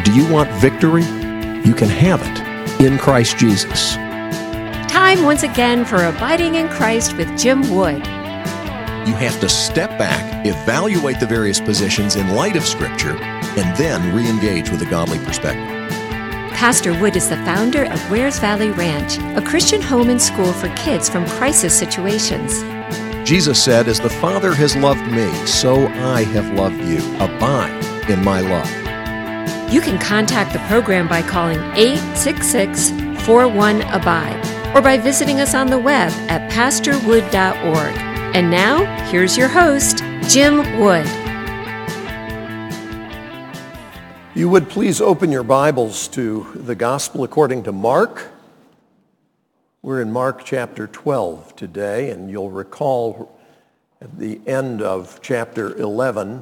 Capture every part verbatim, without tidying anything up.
Do you want victory? You can have it in Christ Jesus. Time once again for Abiding in Christ with Jim Wood. You have to step back, evaluate the various positions in light of Scripture, and then re-engage with a godly perspective. Pastor Wood is the founder of Wares Valley Ranch, a Christian home and school for kids from crisis situations. Jesus said, "As the Father has loved me, so I have loved you. Abide in my love." You can contact the program by calling eight six six, four one, A B I D E or by visiting us on the web at pastor wood dot org. And now, here's your host, Jim Wood. You would please open your Bibles to the Gospel according to Mark. We're in Mark chapter twelve today, and you'll recall at the end of chapter eleven,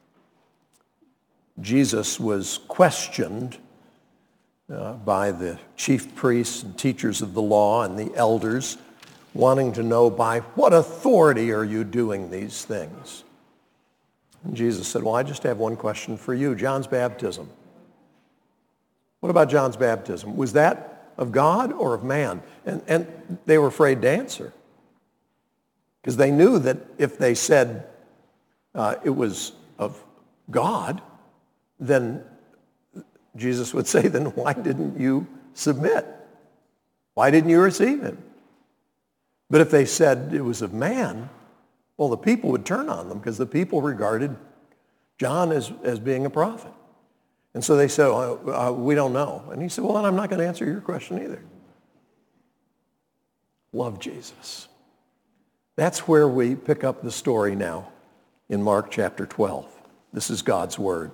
Jesus was questioned uh, by the chief priests and teachers of the law and the elders, wanting to know, by what authority are you doing these things? And Jesus said, well, I just have one question for you. John's baptism. What about John's baptism? Was that of God or of man? And, and they were afraid to answer, because they knew that if they said uh, it was of God, then Jesus would say, then why didn't you submit? Why didn't you receive him? But if they said it was of man, well, the people would turn on them, because the people regarded John as, as being a prophet. And so they said, oh, uh, we don't know. And he said, well, then I'm not going to answer your question either. Love Jesus. That's where we pick up the story now in Mark chapter twelve. This is God's word.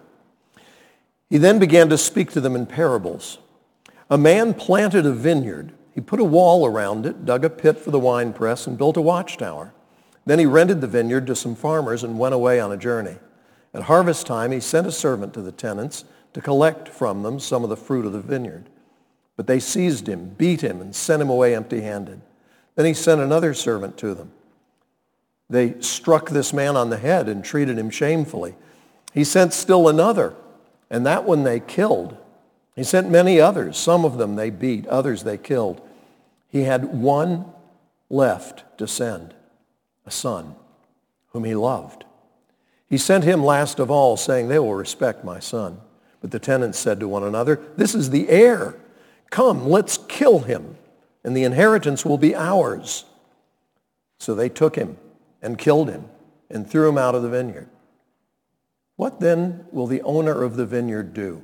He then began to speak to them in parables. A man planted a vineyard. He put a wall around it, dug a pit for the winepress, and built a watchtower. Then he rented the vineyard to some farmers and went away on a journey. At harvest time, he sent a servant to the tenants to collect from them some of the fruit of the vineyard. But they seized him, beat him, and sent him away empty-handed. Then he sent another servant to them. They struck this man on the head and treated him shamefully. He sent still another, and that one they killed. He sent many others. Some of them they beat, others they killed. He had one left to send, a son whom he loved. He sent him last of all, saying, they will respect my son. But the tenants said to one another, this is the heir. Come, let's kill him, and the inheritance will be ours. So they took him and killed him and threw him out of the vineyard. What then will the owner of the vineyard do?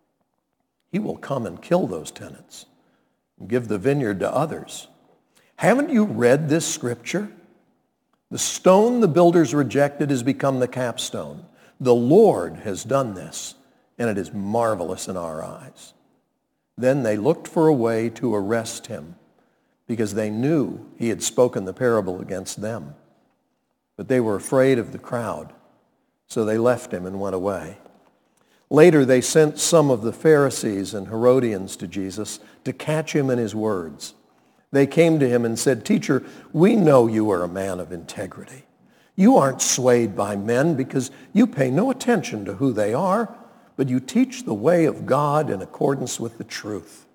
He will come and kill those tenants and give the vineyard to others. Haven't you read this scripture? The stone the builders rejected has become the capstone. The Lord has done this, and it is marvelous in our eyes. Then they looked for a way to arrest him, because they knew he had spoken the parable against them. But they were afraid of the crowd, so they left him and went away. Later they sent some of the Pharisees and Herodians to Jesus to catch him in his words. They came to him and said, Teacher, we know you are a man of integrity. You aren't swayed by men because you pay no attention to who they are, but you teach the way of God in accordance with the truth.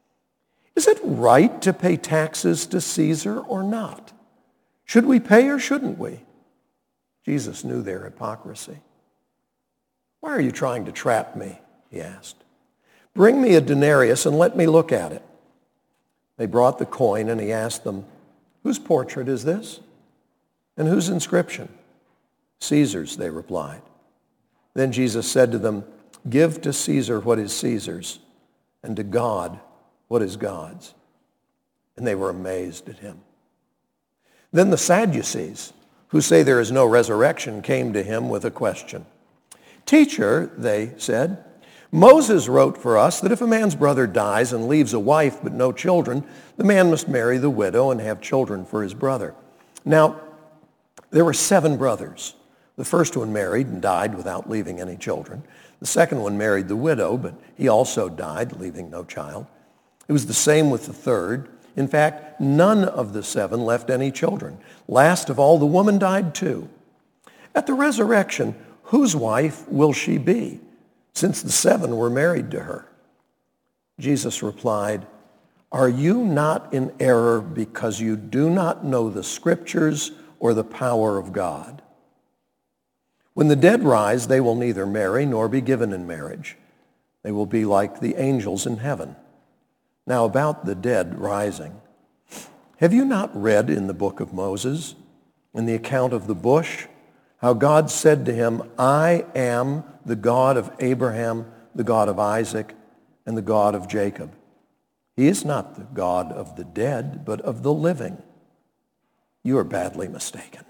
Is it right to pay taxes to Caesar or not? Should we pay or shouldn't we? Jesus knew their hypocrisy. Why are you trying to trap me? He asked. Bring me a denarius and let me look at it. They brought the coin, and he asked them, whose portrait is this? And whose inscription? Caesar's, they replied. Then Jesus said to them, give to Caesar what is Caesar's, and to God what is God's. And they were amazed at him. Then the Sadducees, who say there is no resurrection, came to him with a question. Teacher, they said, Moses wrote for us that if a man's brother dies and leaves a wife but no children, the man must marry the widow and have children for his brother. Now, there were seven brothers. The first one married and died without leaving any children. The second one married the widow, but he also died, leaving no child. It was the same with the third. In fact, none of the seven left any children. Last of all, the woman died too. At the resurrection, whose wife will she be? since the seven were married to her?" Jesus replied, "Are you not in error because you do not know the Scriptures or the power of God? When the dead rise, they will neither marry nor be given in marriage. They will be like the angels in heaven. Now about the dead rising, have you not read in the book of Moses, in the account of the bush, how God said to him, 'I am the God of Abraham, the God of Isaac, and the God of Jacob'? He is not the God of the dead, but of the living. You are badly mistaken."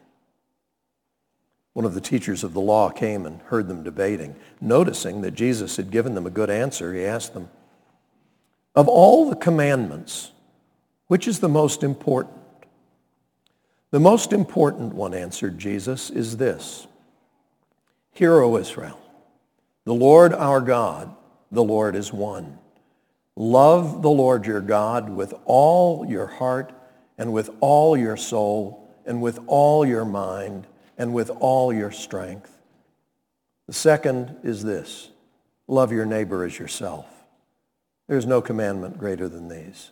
One of the teachers of the law came and heard them debating. Noticing that Jesus had given them a good answer, he asked them, "Of all the commandments, which is the most important?" "The most important one," answered Jesus, "is this: 'Hear, O Israel, the Lord our God, the Lord is one. Love the Lord your God with all your heart and with all your soul and with all your mind and with all your strength. The second is this: love your neighbor as yourself. There is no commandment greater than these.'"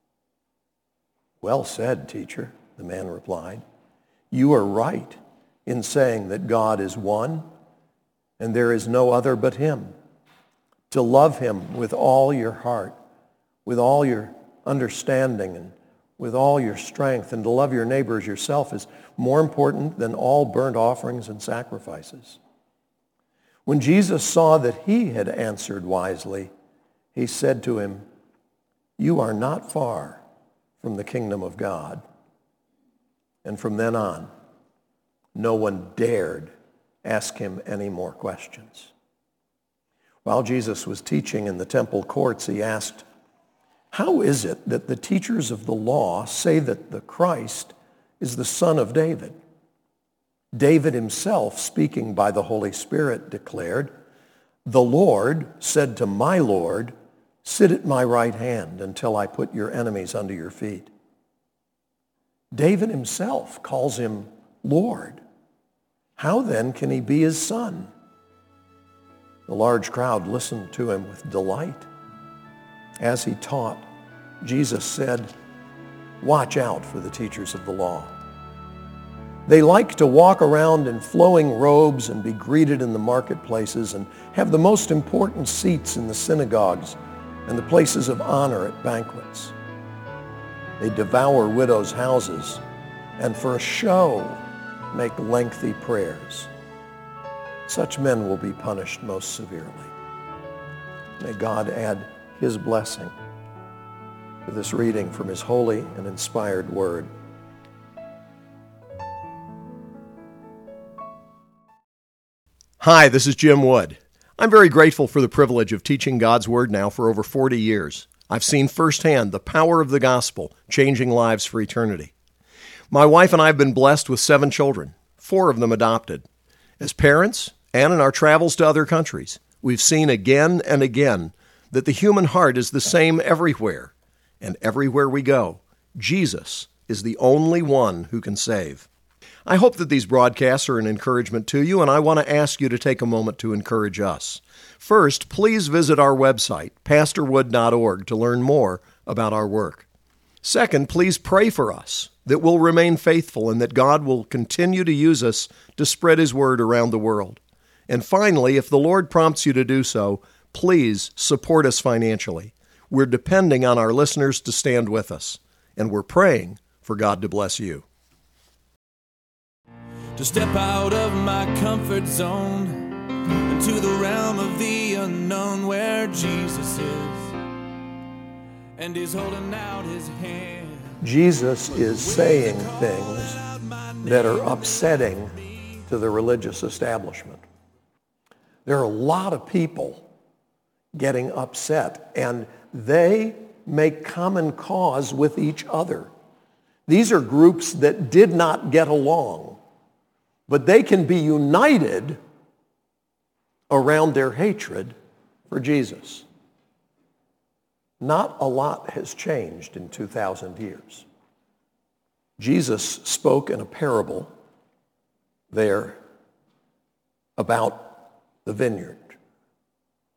"Well said, teacher," the man replied. "You are right in saying that God is one and there is no other but him. To love him with all your heart, with all your understanding, and with all your strength, and to love your neighbor as yourself is more important than all burnt offerings and sacrifices." When Jesus saw that he had answered wisely, he said to him, "You are not far from the kingdom of God." And from then on, no one dared ask him any more questions. While Jesus was teaching in the temple courts, he asked, "How is it that the teachers of the law say that the Christ is the son of David?" David himself, speaking by the Holy Spirit, declared, "The Lord said to my Lord, 'Sit at my right hand until I put your enemies under your feet.'" David himself calls him Lord. How then can he be his son? The large crowd listened to him with delight. As he taught, Jesus said, "Watch out for the teachers of the law. They like to walk around in flowing robes and be greeted in the marketplaces and have the most important seats in the synagogues and the places of honor at banquets. They devour widows' houses and for a show make lengthy prayers. Such men will be punished most severely." May God add his blessing to this reading from his holy and inspired word. Hi, this is Jim Wood. I'm very grateful for the privilege of teaching God's Word now for over forty years. I've seen firsthand the power of the gospel changing lives for eternity. My wife and I have been blessed with seven children, four of them adopted. As parents, and in our travels to other countries, we've seen again and again that the human heart is the same everywhere, and everywhere we go, Jesus is the only one who can save. I hope that these broadcasts are an encouragement to you, and I want to ask you to take a moment to encourage us. First, please visit our website, pastor wood dot org, to learn more about our work. Second, please pray for us that we'll remain faithful and that God will continue to use us to spread his word around the world. And finally, if the Lord prompts you to do so, please support us financially. We're depending on our listeners to stand with us, and we're praying for God to bless you. To step out of my comfort zone into the realm of the unknown where Jesus is, and he's holding out his hand. Jesus is saying things that are upsetting to the religious establishment. There are a lot of people getting upset, and they make common cause with each other. These are groups that did not get along, but they can be united around their hatred for Jesus. Not a lot has changed in two thousand years. Jesus spoke in a parable there about the vineyard.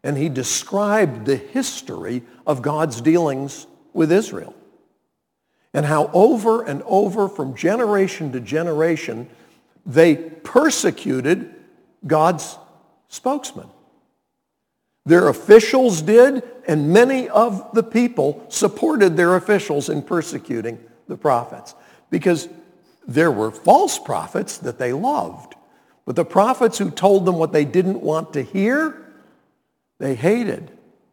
and he described the history of God's dealings with Israel and how over and over from generation to generation they persecuted God's spokesman. Their officials did, and many of the people supported their officials in persecuting the prophets because there were false prophets that they loved. But the prophets who told them what they didn't want to hear, they hated.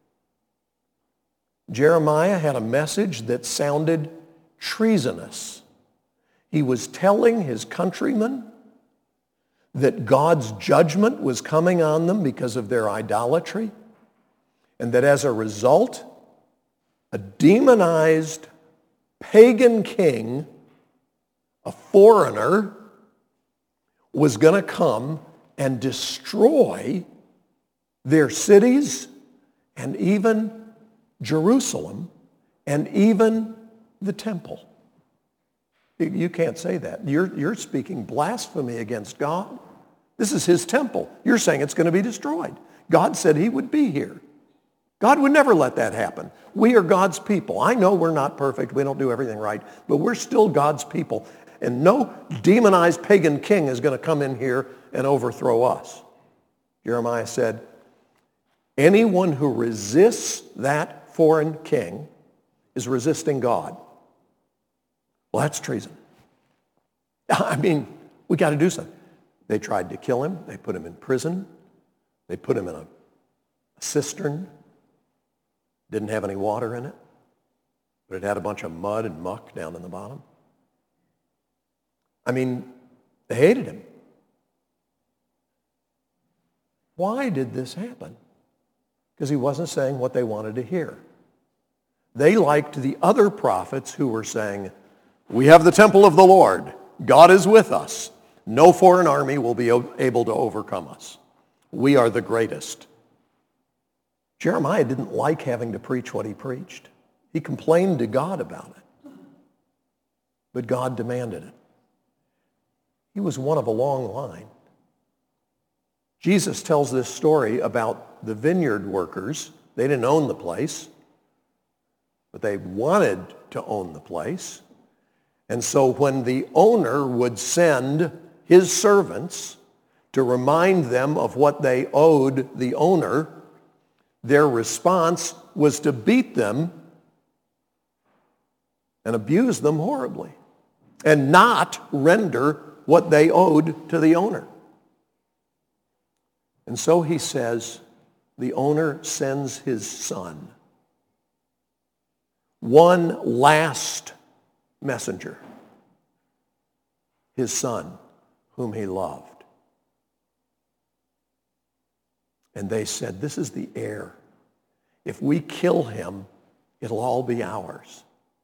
Jeremiah had a message that sounded treasonous. He was telling his countrymen that God's judgment was coming on them because of their idolatry, and that as a result, a demonized pagan king, a foreigner, was going to come and destroy their cities and even Jerusalem and even the temple. You can't say that. You're, you're speaking blasphemy against God. This is his temple. You're saying it's going to be destroyed. God said he would be here. God would never let that happen. We are God's people. I know we're not perfect. We don't do everything right. But we're still God's people. And no demonized pagan king is going to come in here and overthrow us. Jeremiah said, anyone who resists that foreign king is resisting God. Well, that's treason. I mean, we got to do something. They tried to kill him. They put him in prison. They put him in a, a cistern. Didn't have any water in it, but it had a bunch of mud and muck down in the bottom. I mean, they hated him. Why did this happen? Because he wasn't saying what they wanted to hear. They liked the other prophets who were saying, we have the temple of the Lord. God is with us. No foreign army will be able to overcome us. We are the greatest. Jeremiah didn't like having to preach what he preached. He complained to God about it. But God demanded it. He was one of a long line. Jesus tells this story about the vineyard workers. They didn't own the place, but they wanted to own the place. And so when the owner would send his servants to remind them of what they owed the owner, their response was to beat them and abuse them horribly and not render what they owed to the owner. And so he says, the owner sends his son, one last messenger, his son, whom he loved. And they said, this is the heir. If we kill him, it'll all be ours.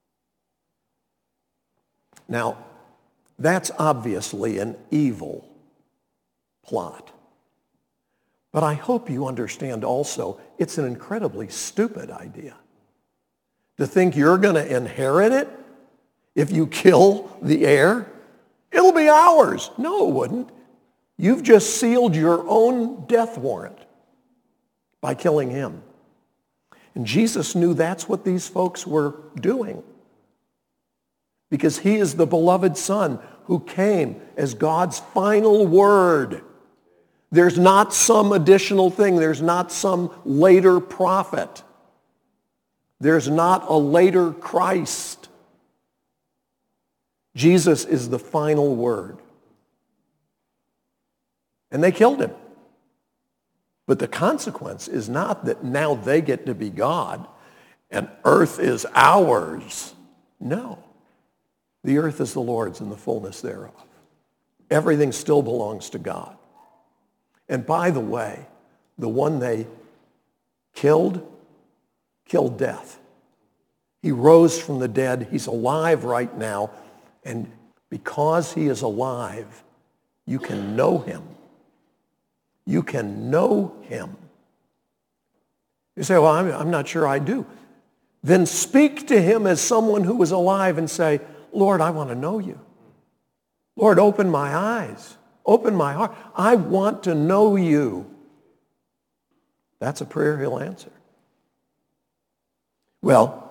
Now, that's obviously an evil plot. But I hope you understand also, it's an incredibly stupid idea. To think you're going to inherit it if you kill the heir, it'll be ours. No, it wouldn't. You've just sealed your own death warrant by killing him. And Jesus knew that's what these folks were doing, because he is the beloved Son who came as God's final word. There's not some additional thing. There's not some later prophet. There's not a later Christ. Jesus is the final word. And they killed him. But the consequence is not that now they get to be God and earth is ours. No. The earth is the Lord's and the fullness thereof. Everything still belongs to God. And by the way, the one they killed, killed death. He rose from the dead. He's alive right now. And because he is alive, you can know him. You can know him. You say, well, I'm, I'm not sure I do. Then speak to him as someone who was alive and say, Lord, I want to know you. Lord, open my eyes. Open my heart. I want to know you. That's a prayer he'll answer. Well,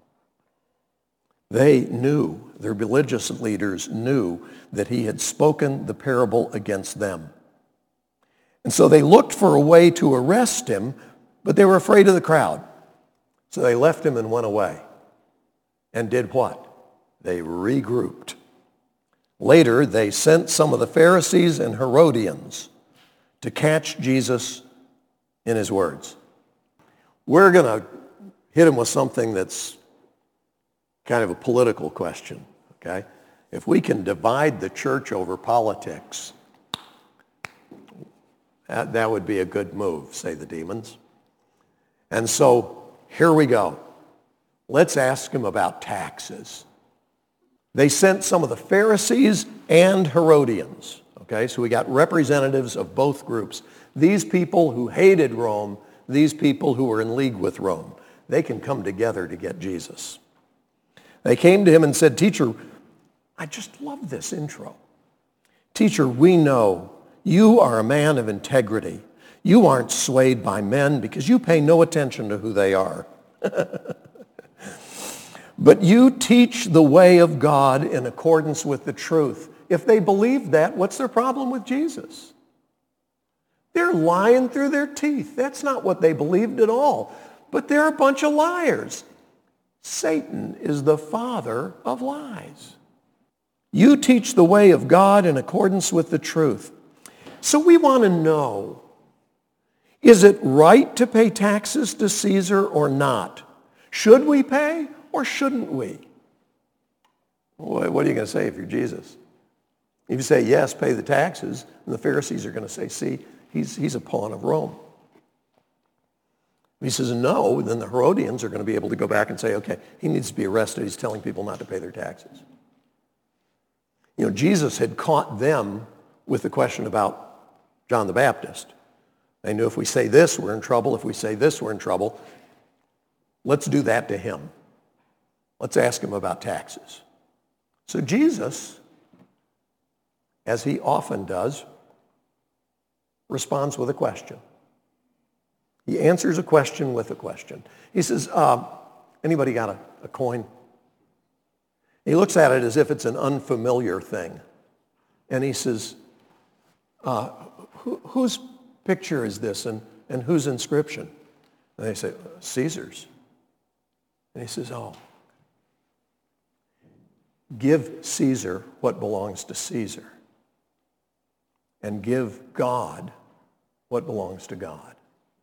they knew, their religious leaders knew that he had spoken the parable against them. And so they looked for a way to arrest him, but they were afraid of the crowd. So they left him and went away. And did what? They regrouped. Later, they sent some of the Pharisees and Herodians to catch Jesus in his words. We're going to hit him with something that's kind of a political question, okay? If we can divide the church over politics, that, that would be a good move, say the demons. And so here we go. Let's ask him about taxes. They sent some of the Pharisees and Herodians, okay? So we got representatives of both groups. These people who hated Rome, these people who were in league with Rome, they can come together to get Jesus. They came to him and said, "Teacher," I just love this intro. "Teacher, we know you are a man of integrity. You aren't swayed by men because you pay no attention to who they are. But you teach the way of God in accordance with the truth." If they believe that, what's their problem with Jesus? They're lying through their teeth. That's not what they believed at all. But they're a bunch of liars. Satan is the father of lies. You teach the way of God in accordance with the truth. So we want to know, is it right to pay taxes to Caesar or not? Should we pay or shouldn't we? What are you going to say if you're Jesus? If you say yes, pay the taxes, and the Pharisees are going to say, see, he's, he's a pawn of Rome. If he says no, then the Herodians are going to be able to go back and say, okay, he needs to be arrested. He's telling people not to pay their taxes. You know, Jesus had caught them with the question about John the Baptist. They knew if we say this, we're in trouble. If we say this, we're in trouble. Let's do that to him. Let's ask him about taxes. So Jesus, as he often does, responds with a question. He answers a question with a question. He says, uh, anybody got a, a coin? He looks at it as if it's an unfamiliar thing. And he says, uh, who, whose picture is this and, and whose inscription? And they say, Caesar's. And he says, oh, give Caesar what belongs to Caesar, and give God what belongs to God.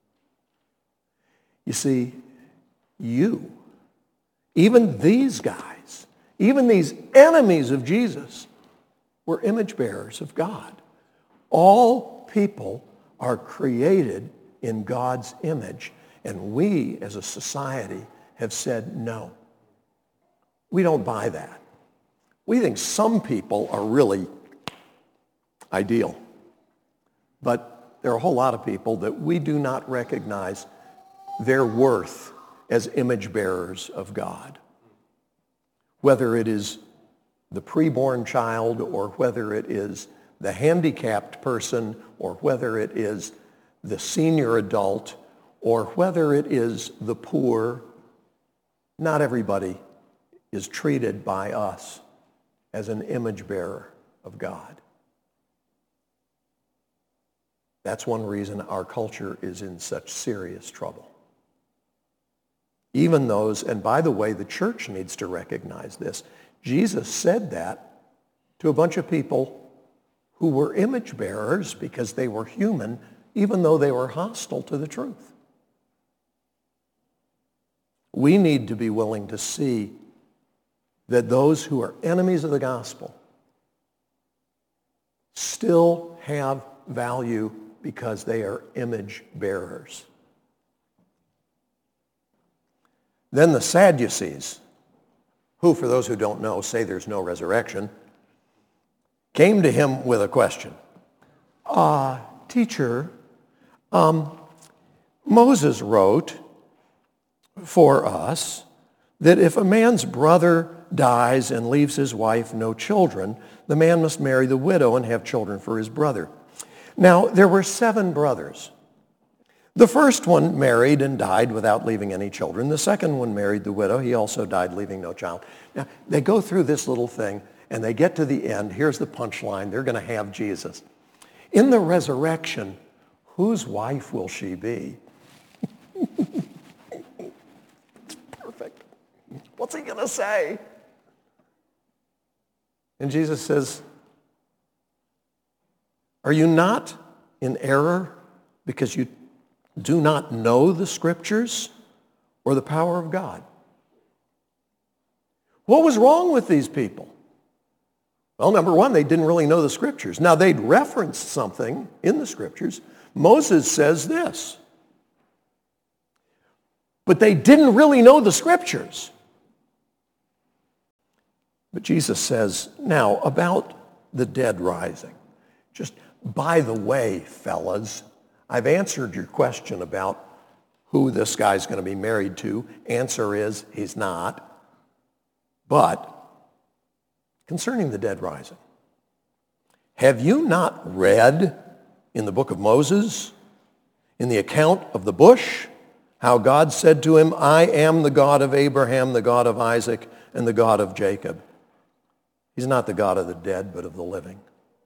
You see, you, even these guys, even these enemies of Jesus, were image bearers of God. All people are created in God's image, and we as a society have said no. We don't buy that. We think some people are really ideal, but there are a whole lot of people that we do not recognize their worth as image bearers of God. Whether it is the preborn child, or whether it is the handicapped person, or whether it is the senior adult, or whether it is the poor, not everybody is treated by us as an image bearer of God. That's one reason our culture is in such serious trouble. Even those, and by the way, the church needs to recognize this. Jesus said that to a bunch of people who were image bearers because they were human, even though they were hostile to the truth. We need to be willing to see that those who are enemies of the gospel still have value because they are image bearers. Then the Sadducees, who, for those who don't know, say there's no resurrection, came to him with a question. Uh, teacher, um, Moses wrote for us that if a man's brother dies and leaves his wife no children, the man must marry the widow and have children for his brother. Now, there were seven brothers. The first one married and died without leaving any children. The second one married the widow. He also died leaving no child. Now, they go through this little thing, and they get to the end. Here's the punchline. They're going to have Jesus. In the resurrection, whose wife will she be? It's perfect. What's he going to say? And Jesus says, are you not in error because you do not know the Scriptures or the power of God? What was wrong with these people? Well, number one, they didn't really know the Scriptures. Now, they'd referenced something in the Scriptures. Moses says this. But they didn't really know the Scriptures. But Jesus says, now, about the dead rising. Just by the way, fellas, I've answered your question about who this guy's going to be married to. Answer is, he's not. But concerning the dead rising, have you not read in the book of Moses, in the account of the bush, how God said to him, I am the God of Abraham, the God of Isaac, and the God of Jacob. He's not the God of the dead, but of the living.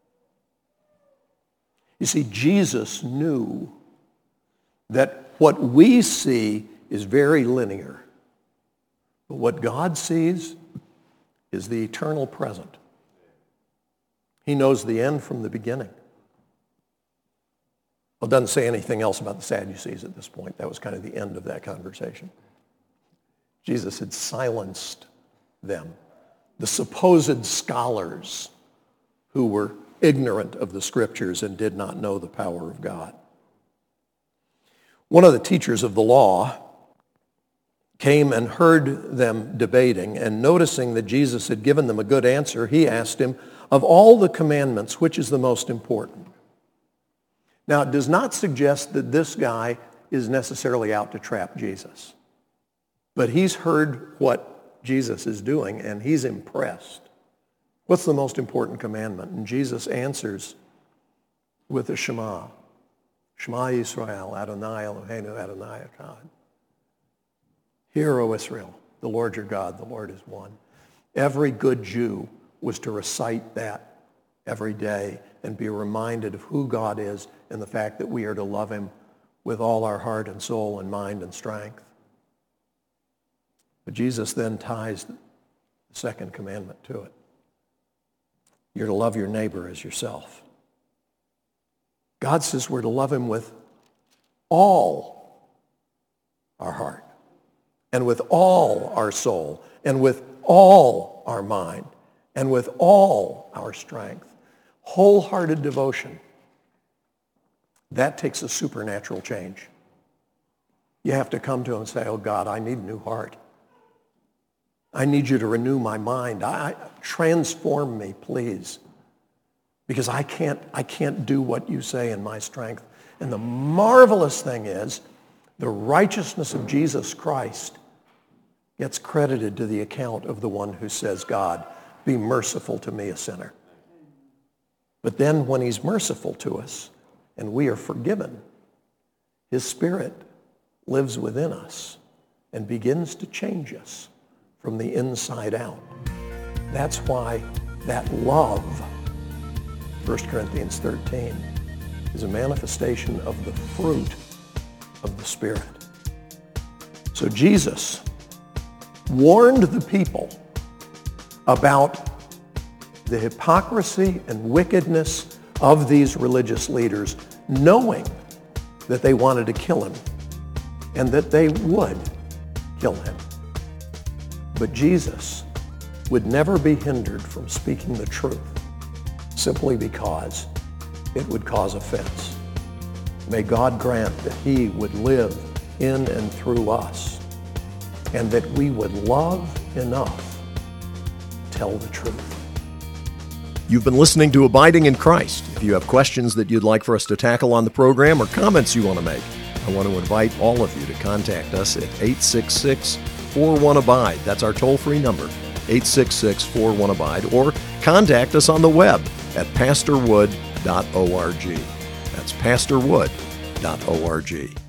You see, Jesus knew that what we see is very linear. But what God sees is the eternal present. He knows the end from the beginning. Well, it doesn't say anything else about the Sadducees at this point. That was kind of the end of that conversation. Jesus had silenced them, the supposed scholars who were ignorant of the Scriptures and did not know the power of God. One of the teachers of the law came and heard them debating, and noticing that Jesus had given them a good answer, he asked him, of all the commandments, which is the most important? Now, it does not suggest that this guy is necessarily out to trap Jesus. But he's heard what Jesus is doing, and he's impressed. What's the most important commandment? And Jesus answers with the Shema. Shema Yisrael, Adonai Eloheinu, Adonai Echad. Hear, O Israel, the Lord your God, the Lord is one. Every good Jew was to recite that every day and be reminded of who God is and the fact that we are to love him with all our heart and soul and mind and strength. But Jesus then ties the second commandment to it. You're to love your neighbor as yourself. God says we're to love him with all our heart and with all our soul and with all our mind and with all our strength. Wholehearted devotion. That takes a supernatural change. You have to come to him and say, oh God, I need a new heart. I need you to renew my mind. I, transform me, please. Because I can't, I can't do what you say in my strength. And the marvelous thing is, the righteousness of Jesus Christ gets credited to the account of the one who says, God, be merciful to me, a sinner. But then when he's merciful to us and we are forgiven, his Spirit lives within us and begins to change us from the inside out. That's why that love, First Corinthians thirteen, is a manifestation of the fruit of the Spirit. So Jesus warned the people about the hypocrisy and wickedness of these religious leaders, knowing that they wanted to kill him and that they would kill him. But Jesus would never be hindered from speaking the truth simply because it would cause offense. May God grant that he would live in and through us and that we would love enough to tell the truth. You've been listening to Abiding in Christ. If you have questions that you'd like for us to tackle on the program or comments you want to make, I want to invite all of you to contact us at eight six six, four one, abide. That's our toll-free number, eight six six, four one, abide, or contact us on the web at pastor wood dot org. That's pastor wood dot org.